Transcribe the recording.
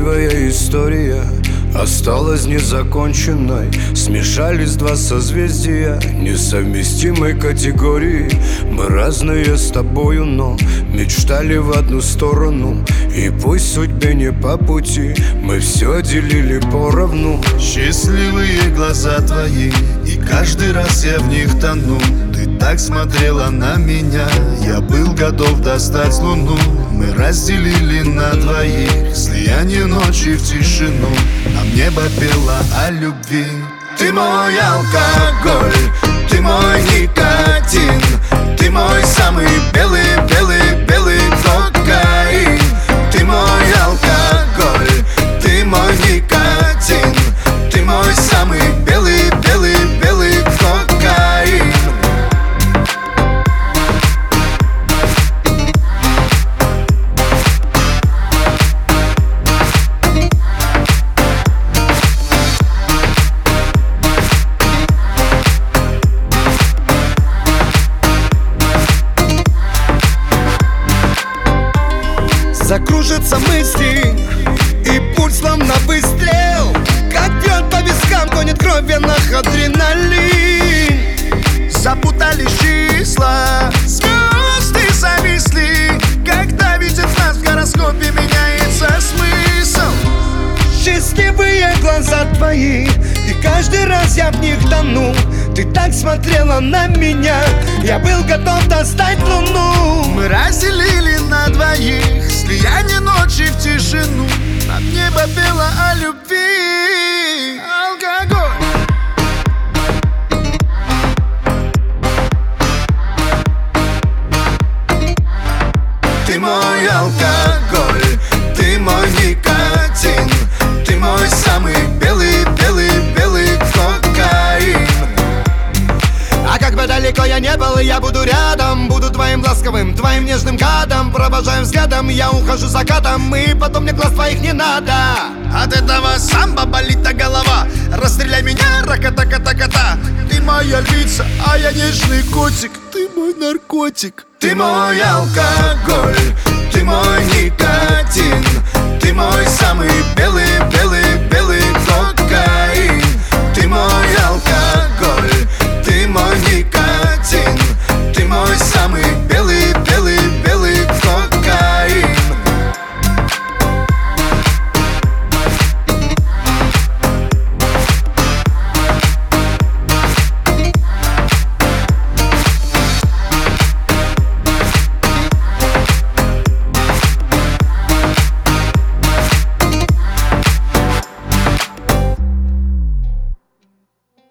Счастливая история осталась незаконченной. Смешались два созвездия несовместимой категории. Мы разные с тобою, но мечтали в одну сторону. И пусть судьбе не по пути, мы все делили поровну. Счастливые глаза твои, и каждый раз я в них тону. Ты так смотрела на меня, я был готов достать луну. Мы разделили на двоих слияние ночи в тишину. Нам небо пело о любви. Ты мой алкоголь, ты мой никотин, ты мой самый белый, белый, белый кокаин. Ты мой алкоголь, ты мой никотин, ты мой самый белый, белый, белый кокаин. Закружатся мысли, и пульс словно выстрел. Как бьет по вискам, гонит кровь в венах адреналин. Запутались числа, звезды зависли. Когда видят нас в гороскопе, меняется смысл. Счастливые глаза твои, и каждый раз я в них тону. Ты так смотрела на меня, я был готов достать луну. Мы разделили на двоих слияние ночи в тишину. Над небо пело о любви. Алкоголь. Ты мой алкоголь, ты мой никотин, ты мой самый белый, белый, белый кокаин. А как бы далеко я не был, я буду рядом. Буду твоим ласковым, твоим нежным гадом. Провожаю взглядом, я ухожу закатом. И потом мне глаз твоих не надо. От этого самбо болит голова. Расстреляй меня, рака-така-та-та-та. Ты моя львица, а я нежный котик. Ты мой наркотик. Ты мой алкоголь, ты мой никотин, ты мой самый белый,